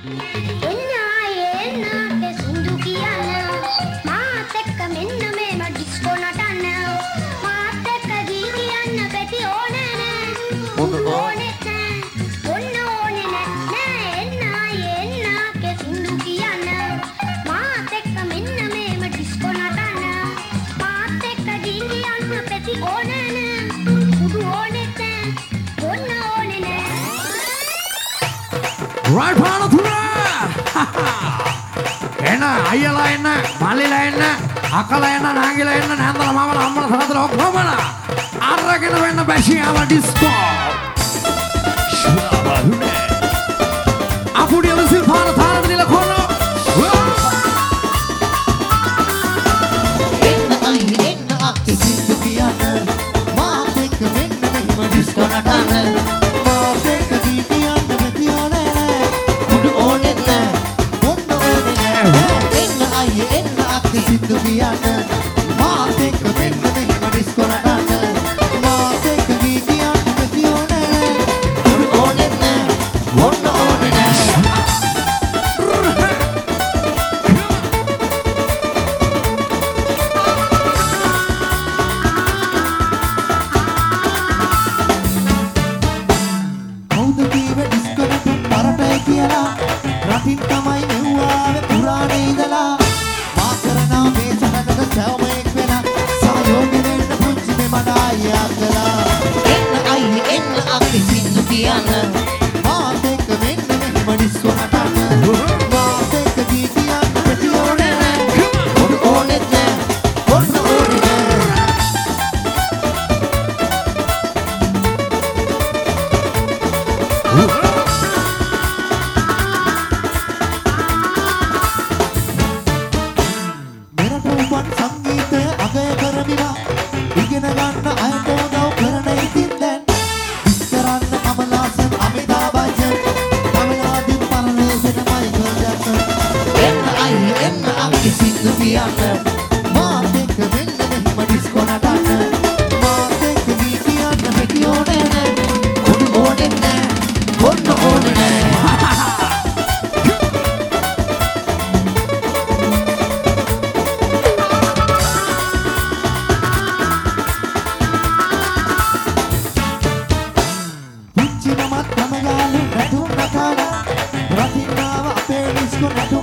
Right πάνω του Ένα, අයියලා එන්න, මල්ලිලා එන්න, අක්කලා එන්න, නංගිලා එන්න, නැන්දලා මාමලා අම්මලා තාත්තලා ඔක්කොමලා අරගෙන වෙන්න බැසියාව ඩිස්කෝ. ශාබාහුනේ. අපුඩිය විසිල් පාන තාරම දිලා කොරනවා. එන්න අක්කේ සිද්ධ කියන්න මාත් එක්ක මෙන්න මෙහෙම ඩිස්කෝ නටන්න. මාත් එක්ක කියන්න සිද්ධ කියන්න මාත් එක්ක මෙන්න මෙහෙම ඩිස්කෝ නටන්න. මාත් එක්ක කියන්න මෙති ඕනේ ඕනේ නෑ මොන්න ඕනේ නෑ. කවුද කීවේ ඩිස්කෝ නටන්න පරටයි කියලා රටින් තමයි මෙව්වාවේ පුරාණේ ඉඳලා. එන්න අක්කේ සිද්ධ කියන්න මාත් එක්ක මෙන්න මෙහෙම ඩිස්කෝ නටන්න. මාත් එක්ක කියන්න මෙති ඕනේ නෑ ඕනේ නෑ ඕනේ නෑ. මෙරට උපන් සංගීතය අගය කරමිලා ඉගෙන ගන්න අයට උදව් කරන ඉතින් දැන් විස්තරන්න කමලාසන් අමිතාබ් බච්චන් තමිලාදීන් පරණේසන මයිකල් ජැක්සන්. එන්න අක්කේ සිද්ධ කියන්න මාත් එක්ක මෙන්න මෙහෙම ඩිස්කෝ නටන්න. මාත් එක්ක කියන්න මෙති ඕනේ නෑ ඕනේ නෑ ඕනේ නෑ. Ratinnava apee disco